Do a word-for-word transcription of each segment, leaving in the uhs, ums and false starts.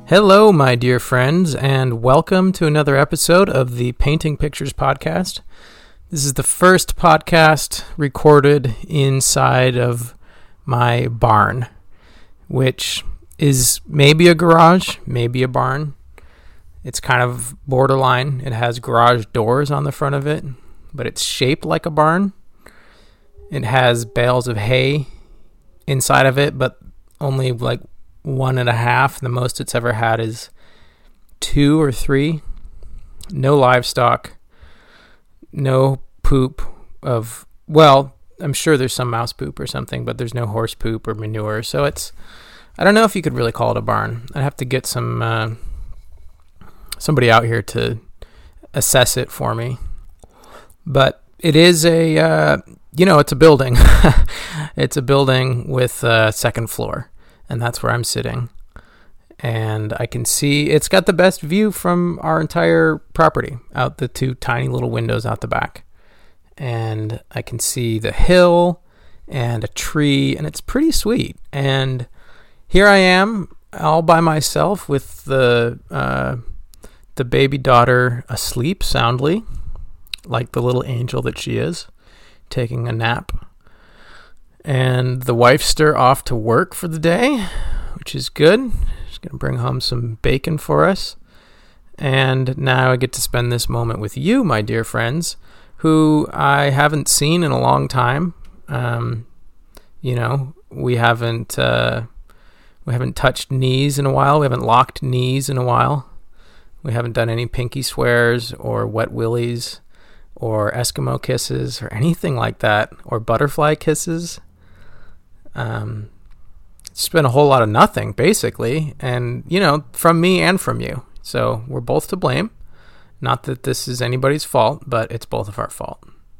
Hello, my dear friends, and welcome to another episode of the Painting Pictures podcast. This is the first podcast recorded inside of my barn, which is maybe a garage, maybe a barn. It's kind of borderline. It has garage doors on the front of it, but it's shaped like a barn. It has bales of hay inside of it, but only like one and a half. The most it's ever had is two or three. No livestock. No poop of, well, I'm sure there's some mouse poop or something, but there's no horse poop or manure. So it's, I don't know if you could really call it a barn. I'd have to get some, uh, somebody out here to assess it for me. But it is a, uh, you know, it's a building. It's a building with a second floor. And that's where I'm sitting. And I can see it's got the best view from our entire property out the two tiny little windows out the back. And I can see the hill and a tree, and it's pretty sweet. And here I am all by myself with the uh, the baby daughter asleep soundly, like the little angel that she is, taking a nap. And the wifester off to work for the day, which is good. She's going to bring home some bacon for us. And now I get to spend this moment with you, my dear friends, who I haven't seen in a long time. Um, you know, we haven't uh, we haven't touched knees in a while. We haven't locked knees in a while. We haven't done any pinky swears or wet willies or Eskimo kisses or anything like that, or butterfly kisses. Um, it's been a whole lot of nothing, basically, and, you know, from me and from you. So we're both to blame. Not that this is anybody's fault, but it's both of our fault.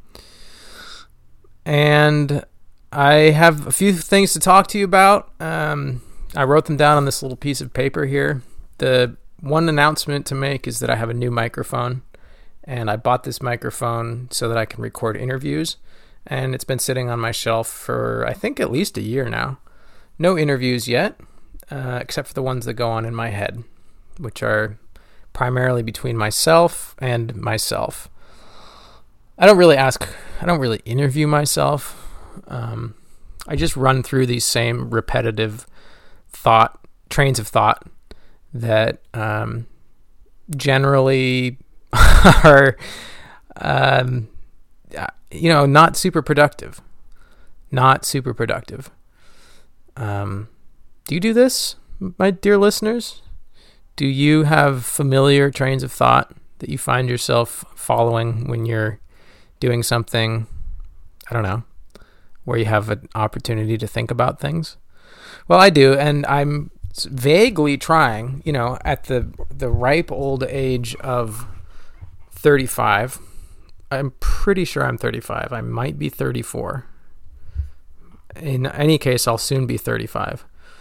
And I have a few things to talk to you about. Um, I wrote them down on this little piece of paper here. The one announcement to make is that I have a new microphone, and I bought this microphone so that I can record interviews. And it's been sitting on my shelf for, I think, at least a year now. No interviews yet, uh, except for the ones that go on in my head, which are primarily between myself and myself. I don't really ask, I don't really interview myself. Um, I just run through these same repetitive thought, trains of thought that um, generally are... Um, you know, not super productive. Not super productive. Um, do you do this, my dear listeners? Do you have familiar trains of thought that you find yourself following when you're doing something, I don't know, where you have an opportunity to think about things? Well, I do, and I'm vaguely trying, you know, at the the ripe old age of thirty-five. I'm pretty sure I'm thirty-five. I might be thirty-four. In any case, I'll soon be thirty-five.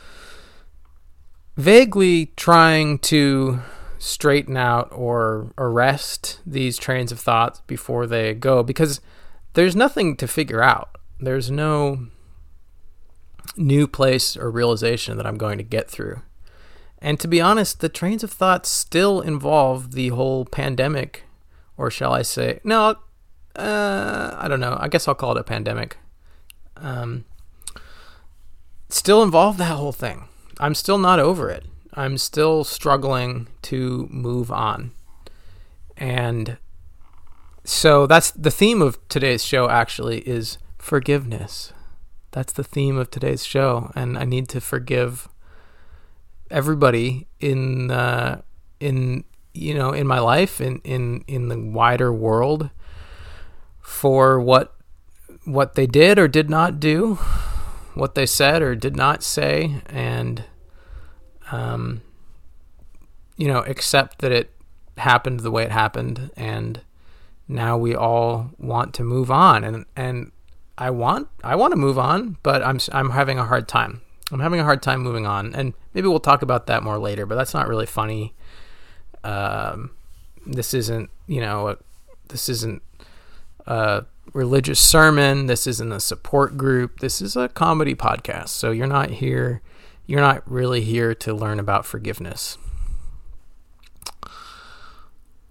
Vaguely trying to straighten out or arrest these trains of thought before they go, because there's nothing to figure out. There's no new place or realization that I'm going to get through. And to be honest, the trains of thought still involve the whole pandemic. Or shall I say, no, uh, I don't know. I guess I'll call it a pandemic. Um, still involved that whole thing. I'm still not over it. I'm still struggling to move on. And so that's the theme of today's show, actually, is forgiveness. That's the theme of today's show. And I need to forgive everybody in, uh, in, you know, in my life, in, in, in the wider world, for what what they did or did not do, what they said or did not say, and, um, you know, accept that it happened the way it happened, and now we all want to move on, and and I want I want to move on, but I'm I'm having a hard time. I'm having a hard time moving on, and maybe we'll talk about that more later. But that's not really funny. Um, this isn't, you know, a, this isn't a religious sermon. This isn't a support group. This is a comedy podcast. So you're not here, you're not really here to learn about forgiveness.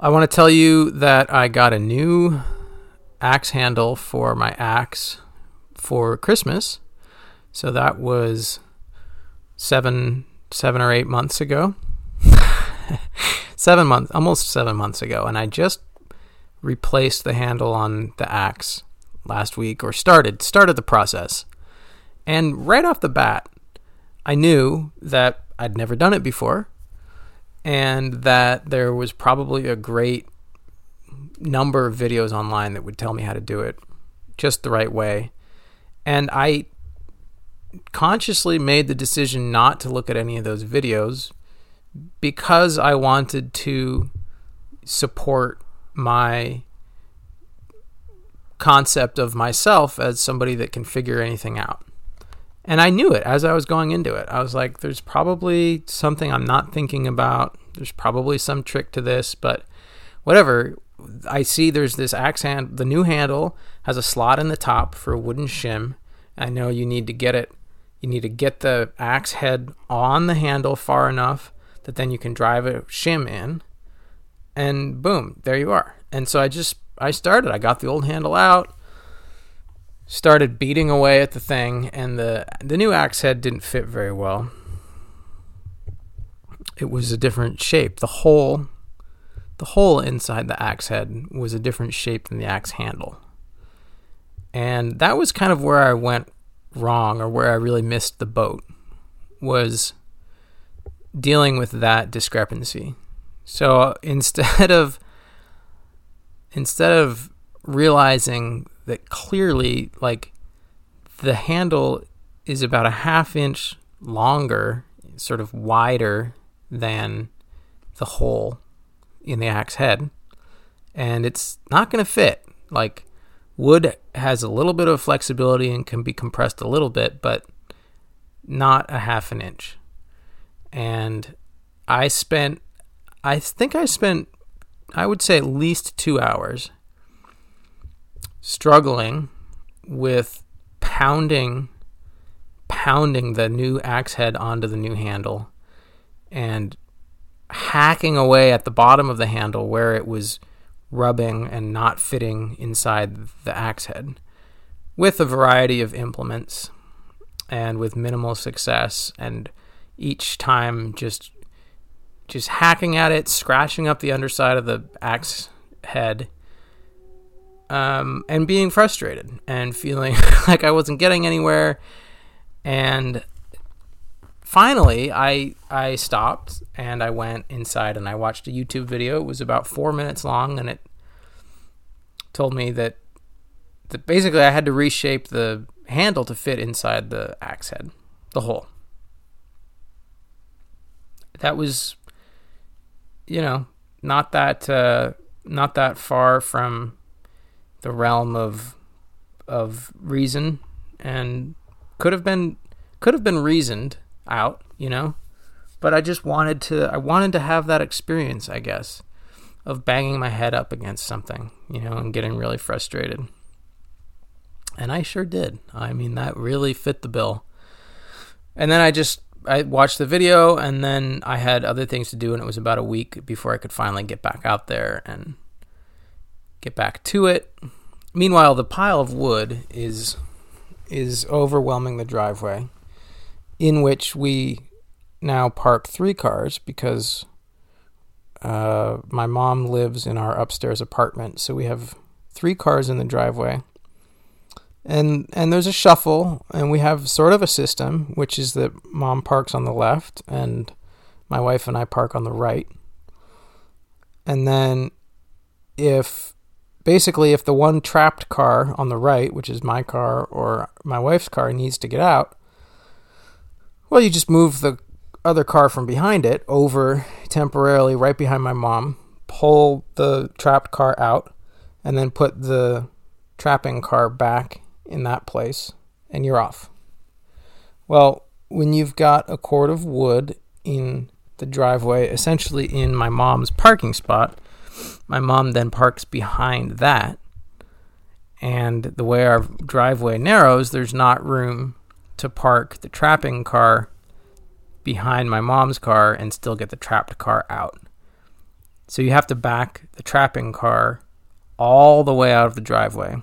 I want to tell you that I got a new axe handle for my axe for Christmas. So that was seven, seven or eight months ago. seven months, almost seven months ago. And I just replaced the handle on the axe last week, or started, started the process. And right off the bat, I knew that I'd never done it before, and that there was probably a great number of videos online that would tell me how to do it just the right way. And I consciously made the decision not to look at any of those videos because I wanted to support my concept of myself as somebody that can figure anything out. And I knew it as I was going into it. I was like, there's probably something I'm not thinking about. There's probably some trick to this, but whatever. I see there's this axe hand. The new handle has a slot in the top for a wooden shim. I know you need to get it. You need to get the axe head on the handle far enough that then you can drive a shim in. And boom, there you are. And so I just, I started. I got the old handle out. Started beating away at the thing, and the the new axe head didn't fit very well. It was a different shape. The hole, the hole inside the axe head was a different shape than the axe handle. And that was kind of where I went wrong, or where I really missed the boat, was dealing with that discrepancy. So instead of instead of realizing that clearly, like, the handle is about a half inch longer, sort of wider than the hole in the axe head, and it's not going to fit. Like, wood has a little bit of flexibility and can be compressed a little bit, but not a half an inch. And I spent, I think I spent, I would say at least two hours struggling with pounding pounding the new axe head onto the new handle and hacking away at the bottom of the handle where it was rubbing and not fitting inside the axe head, with a variety of implements and with minimal success, and each time just just hacking at it, scratching up the underside of the axe head, Um, and being frustrated and feeling like I wasn't getting anywhere. And finally, I I stopped and I went inside and I watched a YouTube video. It was about four minutes long, and it told me that, that basically I had to reshape the handle to fit inside the axe head, the hole. That was, you know, not that uh, not that far from the realm of of reason, and could have been could have been reasoned out, you know. But I just wanted to I wanted to have that experience, I guess, of banging my head up against something, you know, and getting really frustrated. And I sure did. I mean, that really fit the bill. And then I just I watched the video, and then I had other things to do, and it was about a week before I could finally get back out there and get back to it. Meanwhile, the pile of wood is is overwhelming the driveway, in which we now park three cars because uh, my mom lives in our upstairs apartment, so we have three cars in the driveway. And and there's a shuffle, and we have sort of a system, which is that mom parks on the left, and my wife and I park on the right. And then if Basically, if the one trapped car on the right, which is my car or my wife's car, needs to get out, well, you just move the other car from behind it over temporarily right behind my mom, pull the trapped car out, and then put the trapping car back in that place, and you're off. Well, when you've got a cord of wood in the driveway, essentially in my mom's parking spot, my mom then parks behind that, and the way our driveway narrows, there's not room to park the trapping car behind my mom's car and still get the trapped car out. So you have to back the trapping car all the way out of the driveway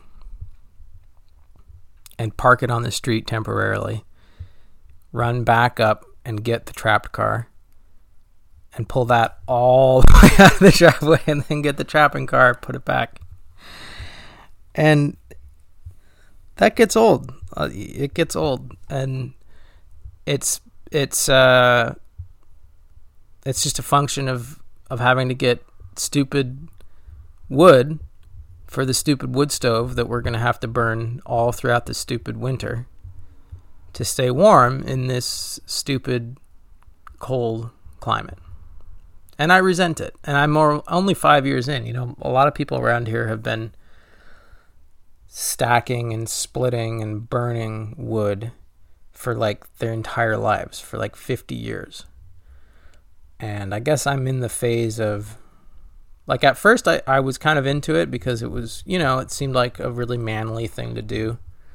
and park it on the street temporarily, run back up and get the trapped car and pull that all the way out of the driveway and then get the trapping car, put it back. And that gets old. Uh, it gets old. And it's, it's, uh, it's just a function of, of having to get stupid wood for the stupid wood stove that we're going to have to burn all throughout the stupid winter to stay warm in this stupid cold climate. And I resent it. And I'm more, only five years in. You know, a lot of people around here have been stacking and splitting and burning wood for like their entire lives, for like fifty years. And I guess I'm in the phase of, like, at first I, I was kind of into it because it was, you know, it seemed like a really manly thing to do.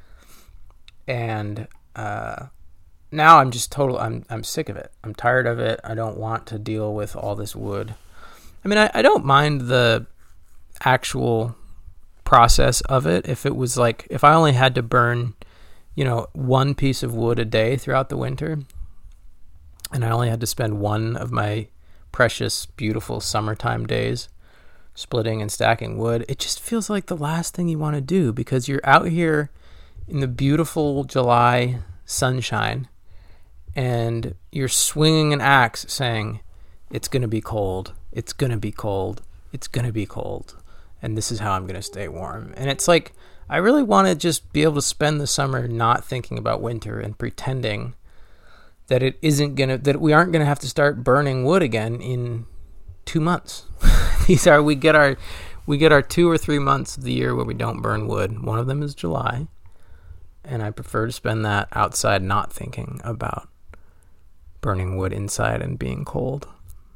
And uh, now I'm just total, I'm I'm sick of it. I'm tired of it. I don't want to deal with all this wood. I mean, I, I don't mind the actual process of it. If it was like, if I only had to burn, you know, one piece of wood a day throughout the winter, and I only had to spend one of my precious, beautiful summertime days splitting and stacking wood, it just feels like the last thing you want to do, because you're out here in the beautiful July sunshine and you're swinging an axe saying, it's going to be cold, it's going to be cold, it's going to be cold, and this is how I'm going to stay warm. And it's like, I really want to just be able to spend the summer not thinking about winter and pretending that it isn't going to, that we aren't going to have to start burning wood again in two months. These are, we get our, we get our two or three months of the year where we don't burn wood. One of them is July. And I prefer to spend that outside, not thinking about burning wood inside and being cold.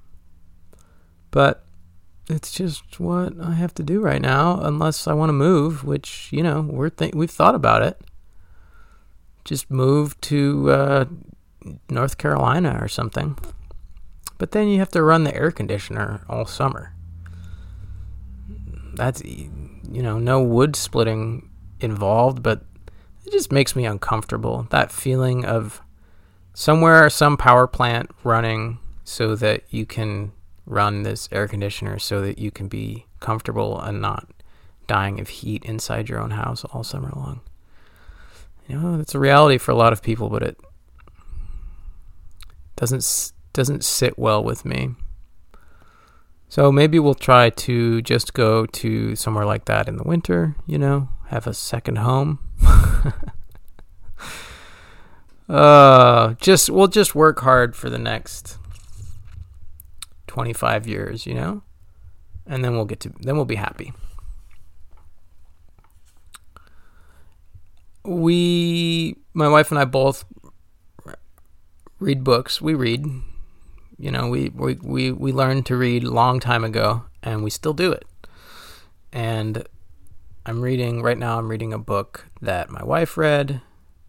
But it's just what I have to do right now, unless I want to move, which, you know, we're th- we've thought about it. Just move to uh, North Carolina or something. But then you have to run the air conditioner all summer. That's, you know, no wood splitting involved, but it just makes me uncomfortable. That feeling of somewhere, some power plant running so that you can run this air conditioner so that you can be comfortable and not dying of heat inside your own house all summer long. You know, that's a reality for a lot of people, but it doesn't doesn't sit well with me. So maybe we'll try to just go to somewhere like that in the winter, you know, have a second home. uh, just we'll just work hard for the next twenty-five years, you know, and then we'll get to then we'll be happy. We, my wife and I both read books. We read, you know, we we we we learned to read a long time ago, and we still do it. And I'm reading right now. I'm reading a book that my wife read,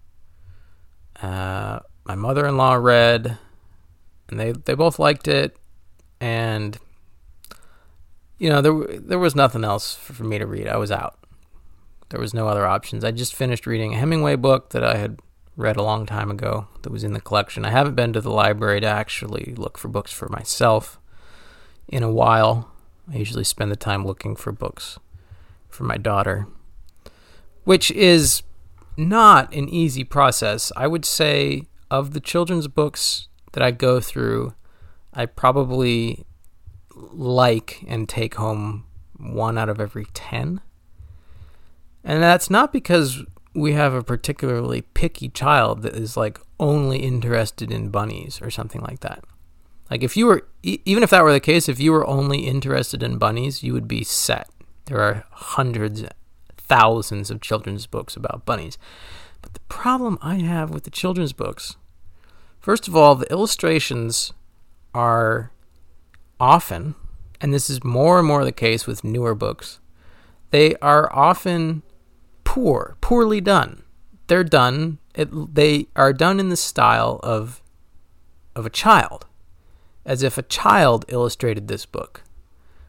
uh, my mother-in-law read, and they they both liked it. And you know, there there was nothing else for me to read. I was out. There was no other options. I just finished reading a Hemingway book that I had read a long time ago that was in the collection. I haven't been to the library to actually look for books for myself in a while. I usually spend the time looking for books for my daughter, which is not an easy process. I would say of the children's books that I go through, I probably like and take home one out of every ten. And that's not because we have a particularly picky child that is like only interested in bunnies or something like that. Like if you were, even if that were the case, if you were only interested in bunnies, you would be set. There are hundreds, thousands of children's books about bunnies. But the problem I have with the children's books, first of all, the illustrations are often, and this is more and more the case with newer books, they are often poor, poorly done. They're done, it, they are done in the style of of a child, as if a child illustrated this book.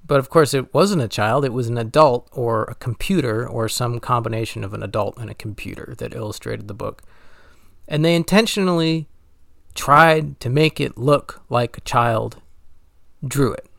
But of course, it wasn't a child. It was an adult or a computer or some combination of an adult and a computer that illustrated the book. And they intentionally tried to make it look like a child drew it.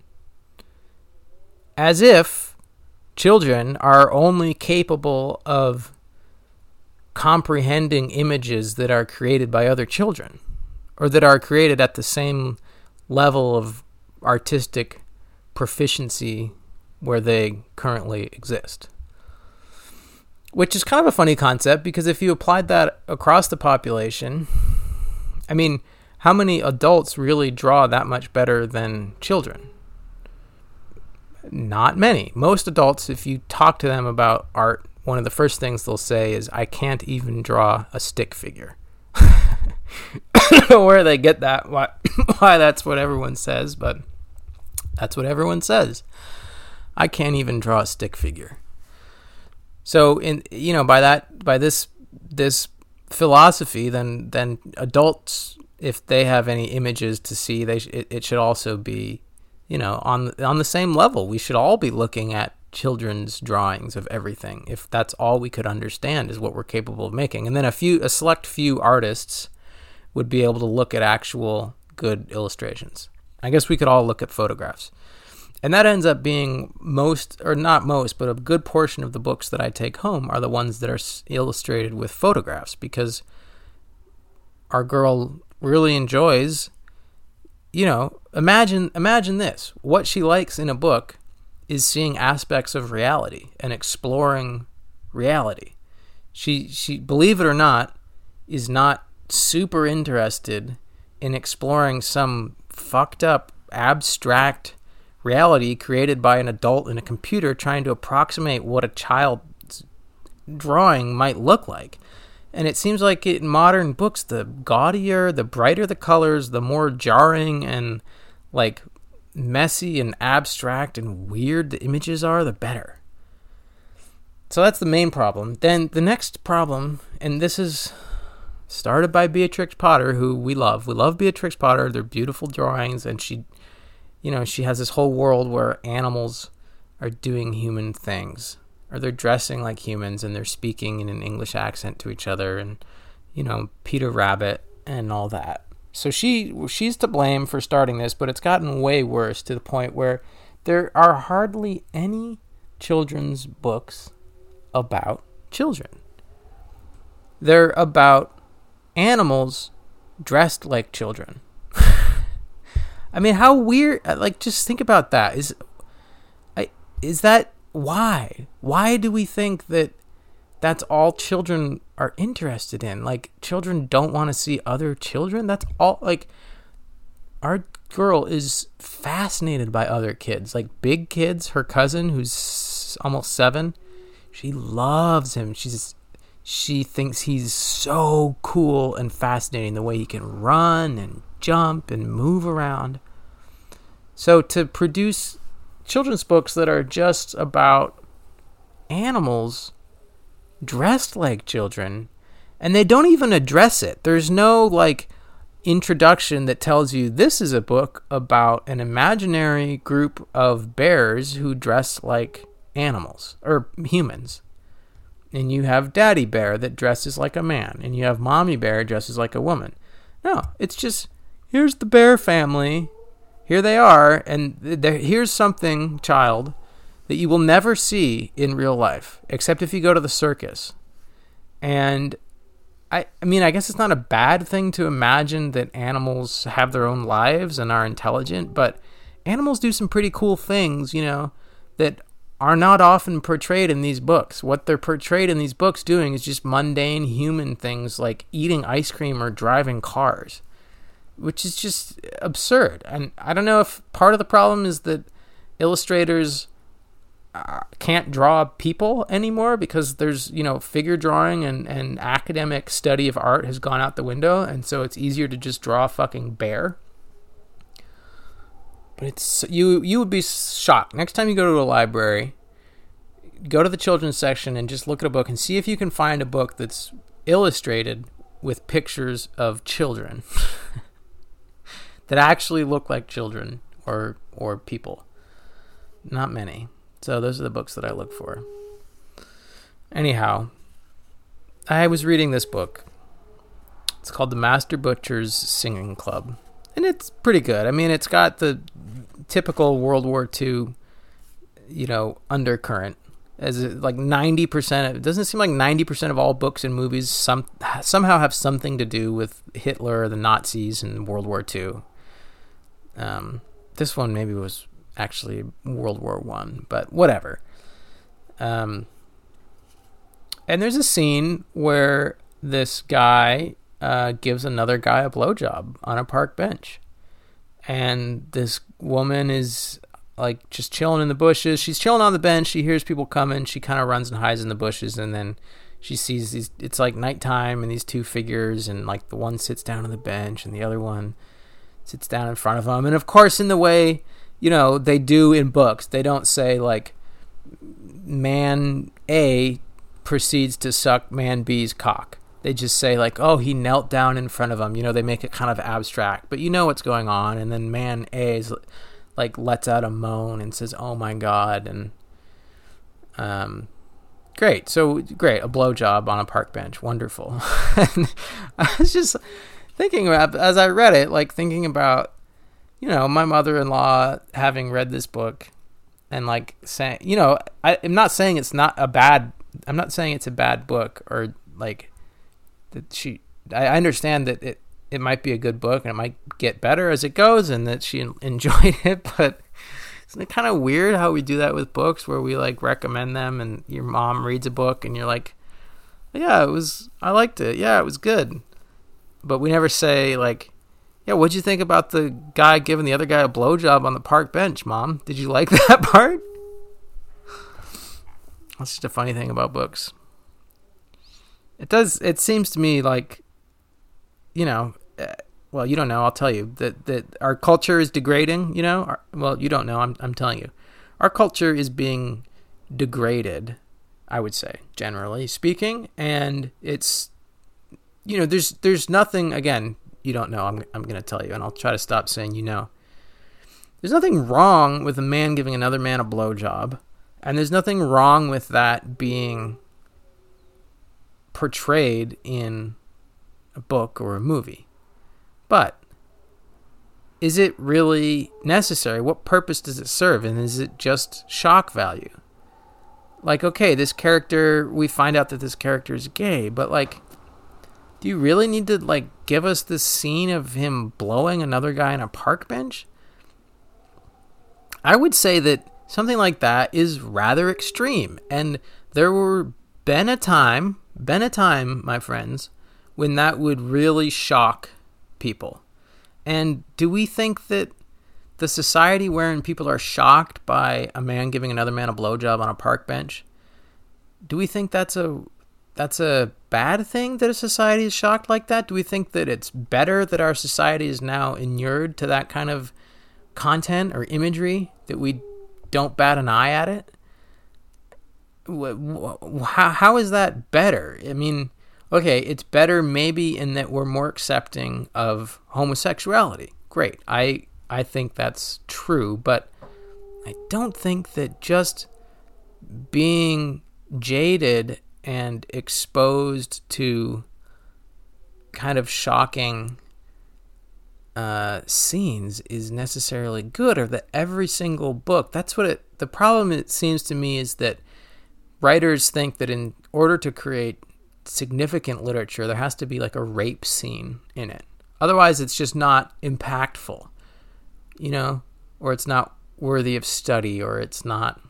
As if children are only capable of comprehending images that are created by other children, or that are created at the same level of artistic proficiency where they currently exist. Which is kind of a funny concept, because if you applied that across the population, I mean, how many adults really draw that much better than children? Not many. Most adults, if you talk to them about art, one of the first things they'll say is, I can't even draw a stick figure. I don't know where they get that, why, why that's what everyone says, but that's what everyone says. I can't even draw a stick figure. So, in you know, by that, by this this philosophy, then then adults, if they have any images to see, they sh- it, it should also be, you know, on on the same level. We should all be looking at children's drawings of everything, if that's all we could understand is what we're capable of making. And then a few, a select few artists would be able to look at actual good illustrations. I guess we could all look at photographs. And that ends up being most, or not most, but a good portion of the books that I take home are the ones that are illustrated with photographs, because our girl really enjoys, you know, imagine imagine this. What she likes in a book is seeing aspects of reality and exploring reality. She, she, believe it or not, is not super interested in exploring some fucked up, abstract reality created by an adult in a computer trying to approximate what a child's drawing might look like. And it seems like in modern books, the gaudier, the brighter the colors, the more jarring and like messy and abstract and weird the images are, the better. So that's the main problem. Then the next problem, and this is started by Beatrix Potter, who we love. We love Beatrix Potter. They're beautiful drawings, and she, you know, she has this whole world where animals are doing human things, or they're dressing like humans, and they're speaking in an English accent to each other, and, you know, Peter Rabbit and all that. So she she's to blame for starting this, but it's gotten way worse to the point where there are hardly any children's books about children. They're about animals dressed like children. I mean, how weird, like, just think about that. Is I is that why? Why do we think that that's all children are interested in? Like, children don't want to see other children? That's all, like, our girl is fascinated by other kids. Like, big kids, her cousin, who's almost seven, she loves him. She's She thinks he's so cool and fascinating, the way he can run and jump and move around. So to produce children's books that are just about animals dressed like children, and they don't even address it. There's no, like, introduction that tells you this is a book about an imaginary group of bears who dress like animals or humans. And you have Daddy Bear that dresses like a man, and you have Mommy Bear dresses like a woman. No, it's just, here's the bear family. Here they are, and there, here's something, child, that you will never see in real life, except if you go to the circus. And I, I mean, I guess it's not a bad thing to imagine that animals have their own lives and are intelligent, but animals do some pretty cool things, you know, that are not often portrayed in these books. What they're portrayed in these books doing is just mundane human things like eating ice cream or driving cars, which is just absurd. And I don't know if part of the problem is that illustrators uh, can't draw people anymore because there's, you know, figure drawing and, and academic study of art has gone out the window, and so it's easier to just draw a fucking bear. But it's you you would be shocked. Next time you go to a library, go to the children's section and just look at a book and see if you can find a book that's illustrated with pictures of children that actually look like children or or people. Not many. So those are the books that I look for. Anyhow, I was reading this book. It's called The Master Butcher's Singing Club. And it's pretty good. I mean, it's got the typical World War Two, you know, undercurrent. As it, like ninety percent, of, it doesn't seem like ninety percent of all books and movies some somehow have something to do with Hitler, the Nazis, and World War Two. Um, this one maybe was actually World War One, but whatever. Um, and there's a scene where this guy uh, gives another guy a blowjob on a park bench, and this woman is like just chilling in the bushes. She's chilling on the bench. She hears people coming. She kind of runs and hides in the bushes, and then she sees these. It's like nighttime, and these two figures, and like the one sits down on the bench, and the other one sits down in front of them. And of course, in the way, you know, they do in books, they don't say like man A proceeds to suck man B's cock. They just say like, oh, he knelt down in front of him. You know, they make it kind of abstract, but you know what's going on. And then man A is like lets out a moan and says, "Oh my God!" And um, great. So great, a blowjob on a park bench, wonderful. And I was just thinking about, as I read it, like thinking about, you know, my mother-in-law having read this book, and like saying, you know, I, I'm not saying it's not a bad. I'm not saying it's a bad book, or like that she. I understand that it. It might be a good book and it might get better as it goes, and that she enjoyed it. But isn't it kind of weird how we do that with books, where we like recommend them and your mom reads a book and you're like, yeah, it was, I liked it. Yeah, it was good. But we never say like, yeah, what'd you think about the guy giving the other guy a blowjob on the park bench, Mom? Did you like that part? That's just a funny thing about books. It does, it seems to me like, you know, well, you don't know, I'll tell you, that, that our culture is degrading, you know? Our, well, you don't know, I'm I'm telling you. Our culture is being degraded, I would say, generally speaking, and it's, you know, there's there's nothing, again, you don't know, I'm I'm going to tell you, and I'll try to stop saying you know. There's nothing wrong with a man giving another man a blowjob, and there's nothing wrong with that being portrayed in a book or a movie. But is it really necessary? What purpose does it serve? And is it just shock value? Like, okay, this character, we find out that this character is gay, but like, do you really need to like give us this scene of him blowing another guy on a park bench? I would say that something like that is rather extreme. And there were been a time, been a time, my friends, when that would really shock people. And do we think that the society wherein people are shocked by a man giving another man a blowjob on a park bench, do we think that's a that's a bad thing that a society is shocked like that? Do we think that it's better that our society is now inured to that kind of content or imagery, that we don't bat an eye at it? How, how is that better? I mean, okay, it's better maybe in that we're more accepting of homosexuality. Great. I I think that's true, but I don't think that just being jaded and exposed to kind of shocking uh, scenes is necessarily good, or that every single book, that's what it, the problem it seems to me is that writers think that in order to create significant literature, there has to be like a rape scene in it. Otherwise, it's just not impactful, you know, or it's not worthy of study, or it's not,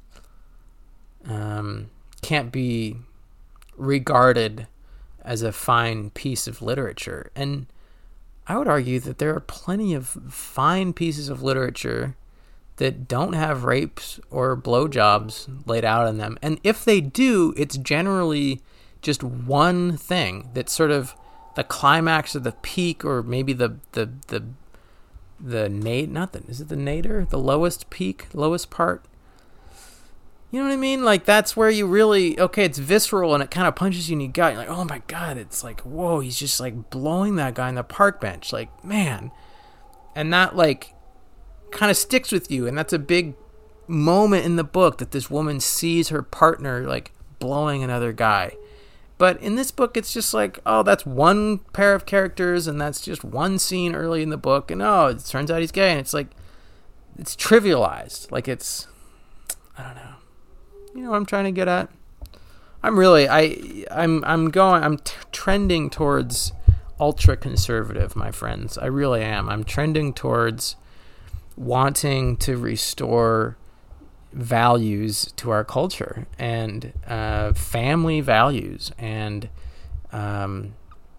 um, can't be regarded as a fine piece of literature. And I would argue that there are plenty of fine pieces of literature that don't have rapes or blowjobs laid out in them. And if they do, it's generally just one thing that's sort of the climax or the peak, or maybe the the the the nade not the is it the nadir, the lowest peak, lowest part. You know what I mean? Like, that's where you really, okay, it's visceral and it kind of punches you in the gut. You're like, oh my God, it's like, whoa, he's just like blowing that guy on the park bench. Like, man. And that like kind of sticks with you. And that's a big moment in the book that this woman sees her partner like blowing another guy. But in this book, it's just like, oh, that's one pair of characters, and that's just one scene early in the book, and oh, it turns out he's gay, and it's like, it's trivialized. Like it's, I don't know. You know what I'm trying to get at? I'm really, I, I'm, I'm going, I'm t- trending towards ultra conservative, my friends. I really am. I'm trending towards wanting to restore values to our culture, and uh, family values, and um,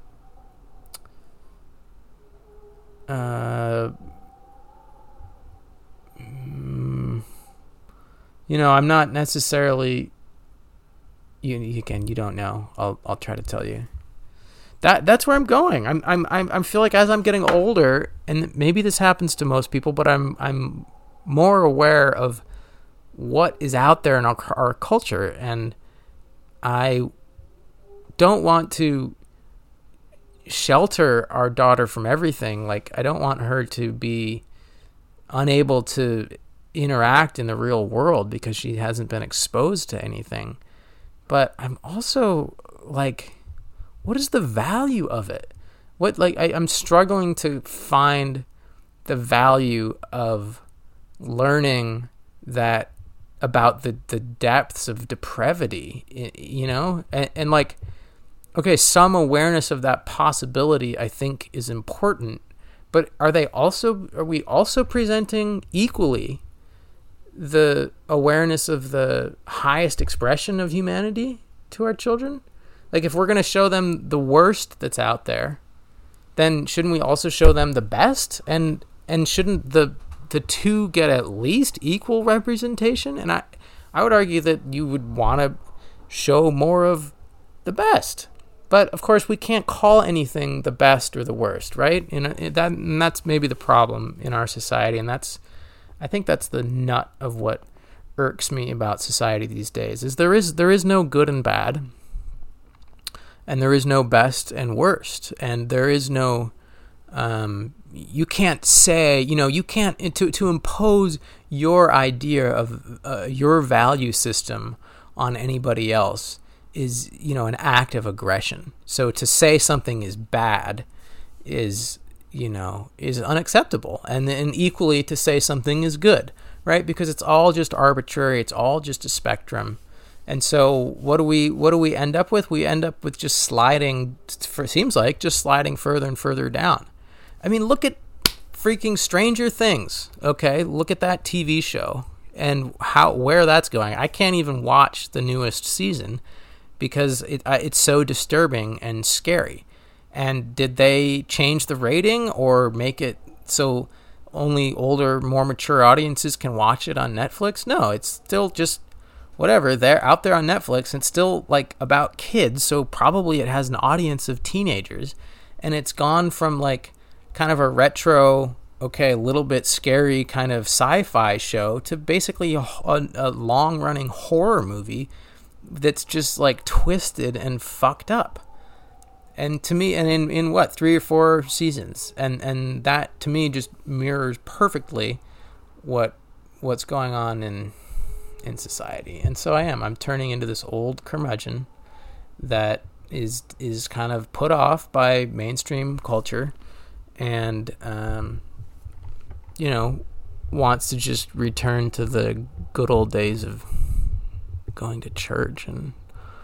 uh, mm, you know, I'm not necessarily. You again, you don't know. I'll I'll try to tell you. That that's where I'm going. I'm I'm I'm I feel like as I'm getting older, and maybe this happens to most people, but I'm I'm more aware of what is out there in our, our culture, and I don't want to shelter our daughter from everything. Like, I don't want her to be unable to interact in the real world because she hasn't been exposed to anything. But I'm also like, what is the value of it? What, like, I, I'm struggling to find the value of learning that about the, the depths of depravity, you know? And, and like, okay, some awareness of that possibility I think is important, but are they also, are we also presenting equally the awareness of the highest expression of humanity to our children? Like, if we're going to show them the worst that's out there, then shouldn't we also show them the best? And, and shouldn't the, the two get at least equal representation? And I, I would argue that you would want to show more of the best. But of course, we can't call anything the best or the worst, right? And that, and that's maybe the problem in our society. And that's, I think that's the nut of what irks me about society these days, is there is there is no good and bad, and there is no best and worst, and there is no. Um, you can't say, you know, you can't, to to impose your idea of uh, your value system on anybody else is, you know, an act of aggression. So to say something is bad is, you know, is unacceptable. And then equally to say something is good, right? Because it's all just arbitrary. It's all just a spectrum. And so what do we, what do we end up with? We end up with just sliding, for, seems like just sliding further and further down. I mean, look at freaking Stranger Things. Okay. Look at that T V show and how, where that's going. I can't even watch the newest season because it, uh, it's so disturbing and scary. And did they change the rating or make it so only older, more mature audiences can watch it on Netflix? No, it's still just whatever. They're out there on Netflix. It's still like about kids, so probably it has an audience of teenagers. And it's gone from like kind of a retro, okay, a little bit scary kind of sci-fi show to basically a, a, a long-running horror movie that's just like twisted and fucked up. And to me, and in, in what, three or four seasons, and and that to me just mirrors perfectly what what's going on in in society. And so I am. I'm turning into this old curmudgeon that is is kind of put off by mainstream culture, and um, you know, wants to just return to the good old days of going to church and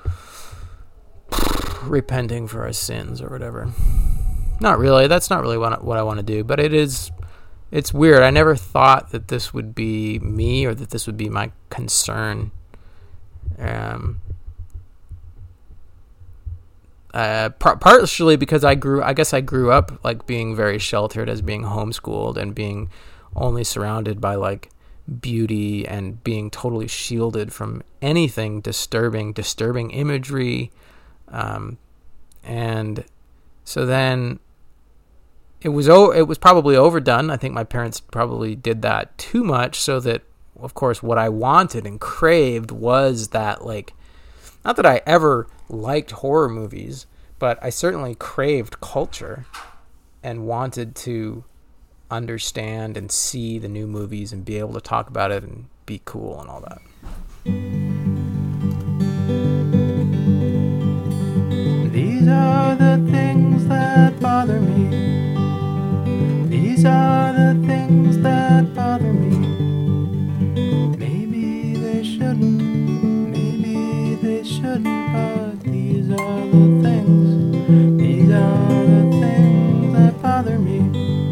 repenting for our sins or whatever. Not really. That's not really what I, what I want to do, but it is, it's weird. I never thought that this would be me or that this would be my concern. Um, uh, par- partially because I grew, I guess I grew up like being very sheltered as being homeschooled and being only surrounded by like beauty and being totally shielded from anything disturbing, disturbing imagery. Um, and so then it was, o- it was probably overdone. I think my parents probably did that too much, so that, of course, what I wanted and craved was that, like, not that I ever liked horror movies, but I certainly craved culture and wanted to understand and see the new movies and be able to talk about it and be cool and all that. These are the things that bother me. These are the things that bother me. Maybe they shouldn't, maybe they shouldn't, but these are the things, these are the things that bother me.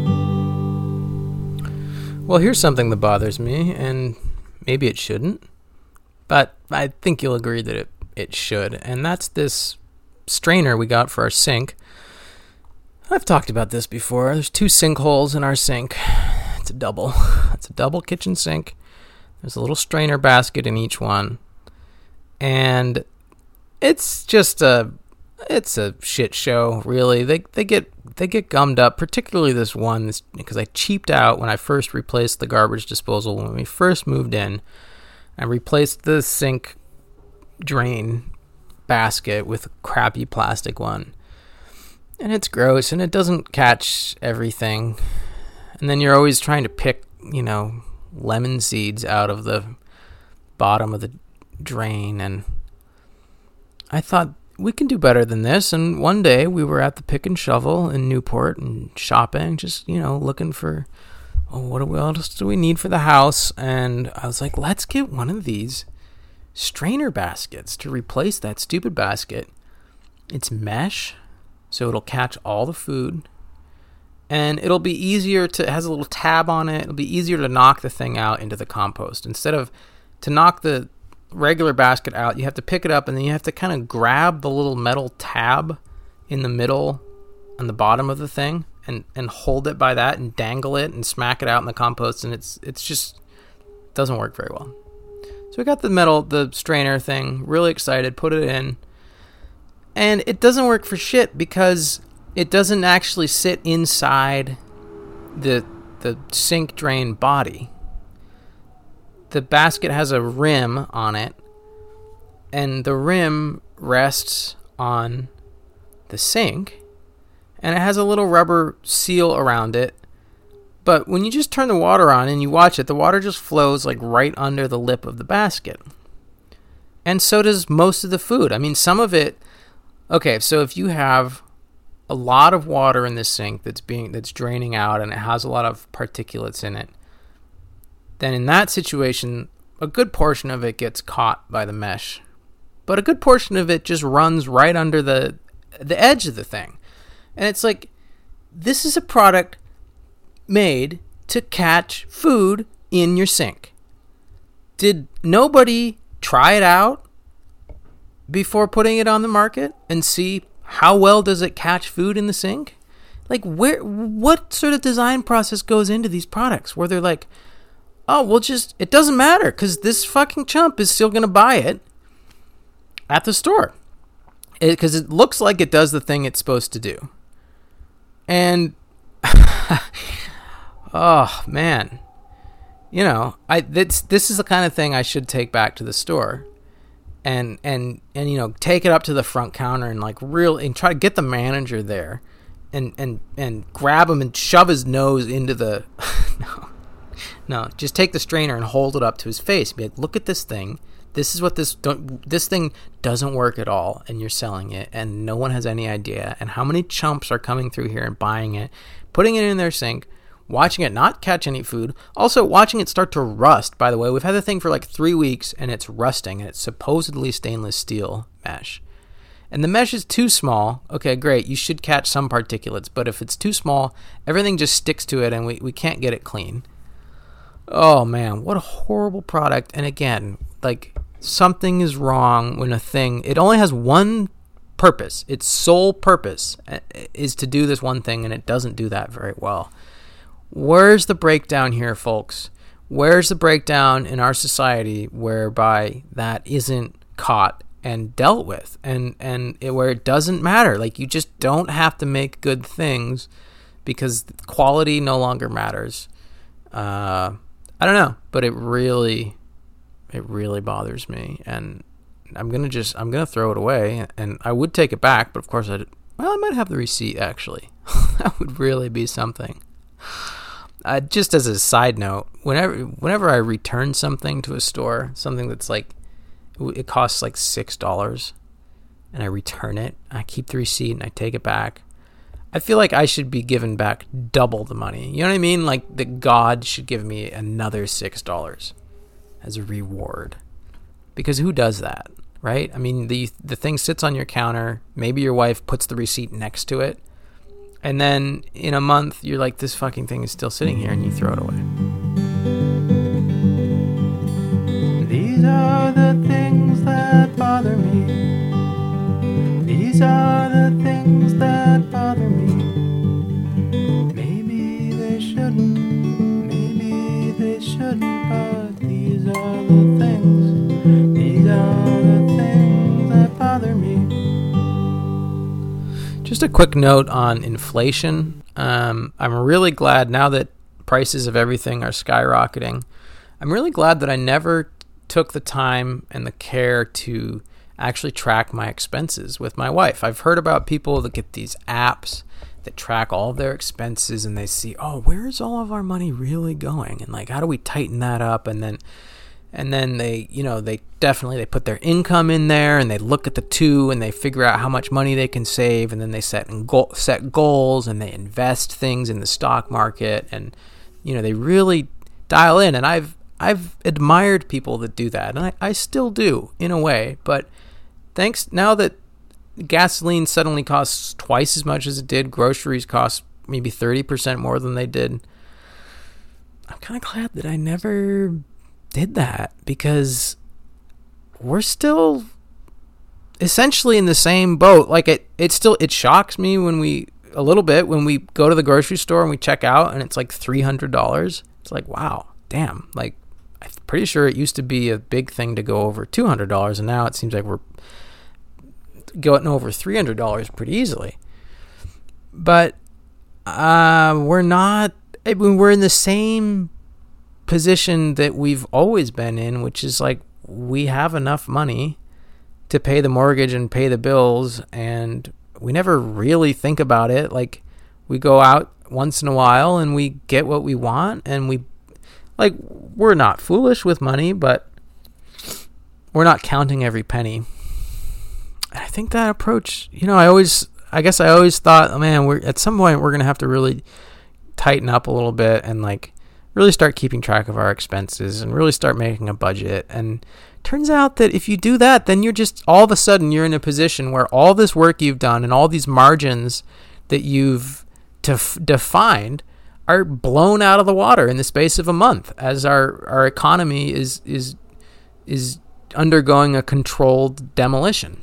Well, here's something that bothers me, and maybe it shouldn't, but I think you'll agree that it, it should, and that's this strainer we got for our sink. I've talked about this before. There's two sink holes in our sink. It's a double. It's a double kitchen sink. There's a little strainer basket in each one. And it's just a it's a shit show, really. They they get they get gummed up, particularly this one, this, because I cheaped out when I first replaced the garbage disposal. When we first moved in, I replaced the sink drain basket with a crappy plastic one. And it's gross, and it doesn't catch everything. And then you're always trying to pick, you know, lemon seeds out of the bottom of the drain. And I thought, we can do better than this. And one day we were at the Pick and Shovel in Newport and shopping, just, you know, looking for, oh, what, do we, what else do we need for the house? And I was like, let's get one of these strainer baskets to replace that stupid basket. It's mesh, so it'll catch all the food, and it'll be easier to, it has a little tab on it, it'll be easier to knock the thing out into the compost. Instead of, to knock the regular basket out, you have to pick it up, and then you have to kind of grab the little metal tab in the middle on the bottom of the thing, and, and hold it by that, and dangle it, and smack it out in the compost, and it's it's just doesn't work very well. So we got the metal, the strainer thing, really excited, put it in, and it doesn't work for shit because it doesn't actually sit inside the the sink drain body. The basket has a rim on it, and the rim rests on the sink, and it has a little rubber seal around it. But when you just turn the water on and you watch it, the water just flows like right under the lip of the basket. And so does most of the food. I mean, some of it, okay, so if you have a lot of water in this sink that's being that's draining out and it has a lot of particulates in it, then in that situation, a good portion of it gets caught by the mesh. But a good portion of it just runs right under the the edge of the thing. And it's like, this is a product made to catch food in your sink. Did nobody try it out before putting it on the market and see how well does it catch food in the sink? Like, where, what sort of design process goes into these products where they're like, oh, well, just, it doesn't matter because this fucking chump is still going to buy it at the store because it, it looks like it does the thing it's supposed to do. And oh man, you know, I this this is the kind of thing I should take back to the store, and and and you know, take it up to the front counter and like real and try to get the manager there, and and and grab him and shove his nose into the no, no, just take the strainer and hold it up to his face. Be like, look at this thing. This is what this don't, this thing doesn't work at all, and you're selling it, and no one has any idea. And how many chumps are coming through here and buying it, putting it in their sink, watching it not catch any food, also watching it start to rust. By the way, we've had the thing for like three weeks, and it's rusting, and it's supposedly stainless steel mesh. And the mesh is too small. Okay, great, you should catch some particulates, but if it's too small, everything just sticks to it, and we, we can't get it clean. Oh man, what a horrible product. And again, like, something is wrong when a thing, it only has one purpose. Its sole purpose is to do this one thing, and it doesn't do that very well. Where's the breakdown here, folks? Where's the breakdown in our society whereby that isn't caught and dealt with, and and it, where it doesn't matter? Like, you just don't have to make good things because quality no longer matters. Uh, I don't know, but it really, it really bothers me, and I'm gonna just, I'm gonna throw it away, and I would take it back, but of course I, well, I might have the receipt actually. That would really be something. Uh, just as a side note, whenever whenever I return something to a store, something that's like, it costs like six dollars, and I return it, I keep the receipt and I take it back, I feel like I should be given back double the money. You know what I mean? Like that God should give me another six dollars as a reward. Because who does that, right? I mean, the the thing sits on your counter. Maybe your wife puts the receipt next to it. And then in a month, you're like, this fucking thing is still sitting here, and you throw it away. These are the things that bother me. These are the things that bother me. Maybe they shouldn't, maybe they shouldn't, but these are the things, these are the things that bother me. Just a quick note on inflation. Um, I'm really glad now that prices of everything are skyrocketing. I'm really glad that I never took the time and the care to actually track my expenses with my wife. I've heard about people that get these apps that track all of their expenses, and they see, oh, where is all of our money really going? And like, how do we tighten that up? And then And then they, you know, they definitely, they put their income in there, and they look at the two, and they figure out how much money they can save, and then they set and goal, set goals, and they invest things in the stock market, and, you know, they really dial in. And I've I've admired people that do that, and I, I still do in a way. But thanks, now that gasoline suddenly costs twice as much as it did, groceries cost maybe thirty percent more than they did, I'm kind of glad that I never did that, because we're still essentially in the same boat. Like it, it still, it shocks me when we, a little bit, when we go to the grocery store and we check out and it's like three hundred dollars. It's like, wow, damn. Like, I'm pretty sure it used to be a big thing to go over two hundred dollars, and now it seems like we're going over three hundred dollars pretty easily. But uh, we're not, I mean, we're in the same position that we've always been in, which is like, we have enough money to pay the mortgage and pay the bills, and we never really think about it. Like, we go out once in a while and we get what we want, and we, like, we're not foolish with money, but we're not counting every penny. And I think that approach, you know, I always, I guess I always thought, oh, man, we're at some point we're going to have to really tighten up a little bit and like really start keeping track of our expenses and really start making a budget. And turns out that if you do that, then you're just, all of a sudden you're in a position where all this work you've done and all these margins that you've def- defined are blown out of the water in the space of a month, as our, our economy is is is undergoing a controlled demolition.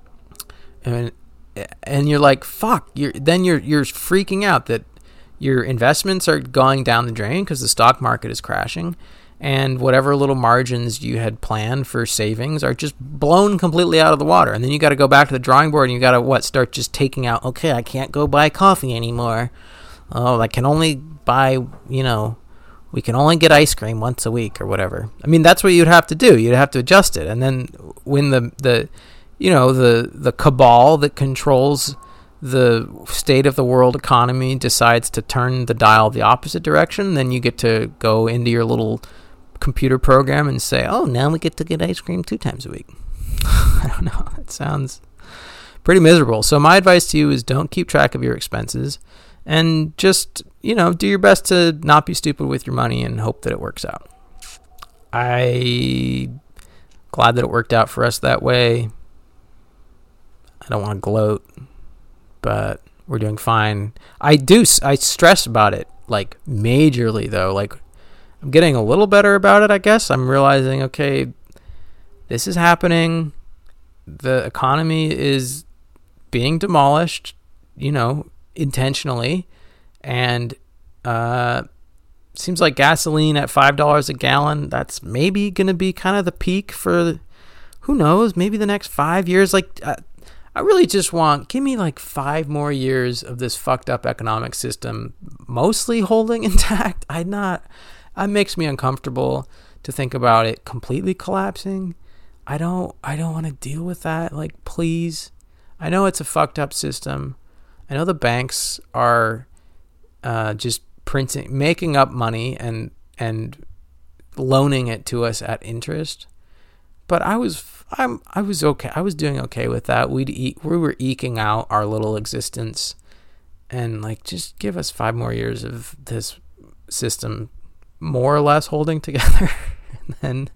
And and you're like, fuck, you're then you're you're freaking out that your investments are going down the drain because the stock market is crashing, and whatever little margins you had planned for savings are just blown completely out of the water. And then you got to go back to the drawing board, and you got to what start just taking out, okay, I can't go buy coffee anymore. Oh, I can only buy, you know, we can only get ice cream once a week or whatever. I mean, that's what you'd have to do. You'd have to adjust it. And then when the, the you know, the, the cabal that controls the state of the world economy decides to turn the dial the opposite direction, then you get to go into your little computer program and say, oh, now we get to get ice cream two times a week. I don't know. It sounds pretty miserable. So my advice to you is don't keep track of your expenses, and just, you know, do your best to not be stupid with your money and hope that it works out. I'm glad that it worked out for us that way. I don't want to gloat, but we're doing fine. I do, I stress about it, like, majorly, though. Like, I'm getting a little better about it, I guess. I'm realizing, okay, this is happening. The economy is being demolished, you know, intentionally. And uh, seems like gasoline at five dollars a gallon, that's maybe going to be kind of the peak for, who knows, maybe the next five years. Like, uh, I really just want, give me like five more years of this fucked up economic system mostly holding intact. I not, it makes me uncomfortable to think about it completely collapsing. I don't, I don't want to deal with that. Like, please. I know it's a fucked up system. I know the banks are uh, just printing, making up money and and loaning it to us at interest. But I was I'm I was okay. I was doing okay with that. We'd eat, we were eking out our little existence, and like, just give us five more years of this system more or less holding together, and then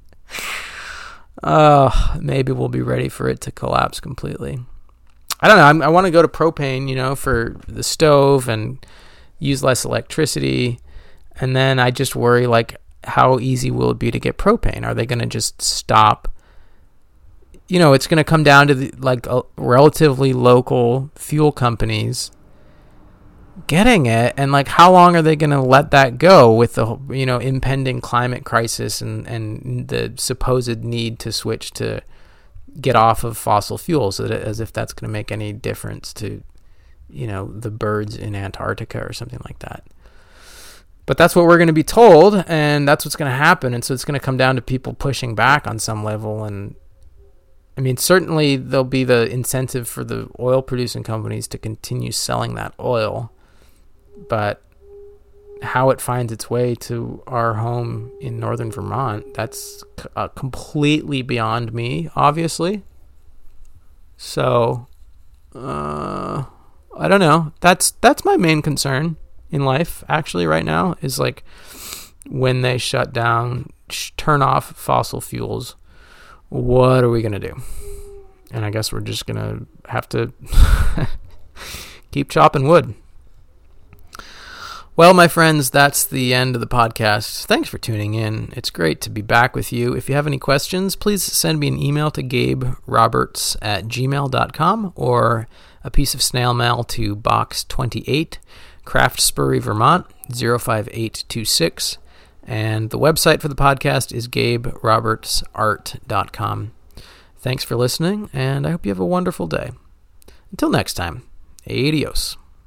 uh maybe we'll be ready for it to collapse completely. I don't know. I'm, I want to go to propane, you know, for the stove and use less electricity. And then I just worry, like, how easy will it be to get propane? Are they going to just stop? You know, it's going to come down to the, like, a relatively local fuel companies getting it. And, like, how long are they going to let that go with the, you know, impending climate crisis and, and the supposed need to switch to get off of fossil fuels, as if that's going to make any difference to, you know, the birds in Antarctica or something like that. But that's what we're going to be told, and that's what's going to happen. And so it's going to come down to people pushing back on some level. And I mean, certainly there'll be the incentive for the oil producing companies to continue selling that oil, but how it finds its way to our home in northern Vermont, that's uh, completely beyond me, obviously. So, uh, I don't know. That's that's my main concern in life, actually, right now, is like when they shut down, sh- turn off fossil fuels, what are we going to do? And I guess we're just going to have to keep chopping wood. Well, my friends, that's the end of the podcast. Thanks for tuning in. It's great to be back with you. If you have any questions, please send me an email to gaberoberts at gmail dot com or a piece of snail mail to Box twenty-eight, Craftsbury, Vermont, zero five eight two six. And the website for the podcast is gabe roberts art dot com. Thanks for listening, and I hope you have a wonderful day. Until next time, adios.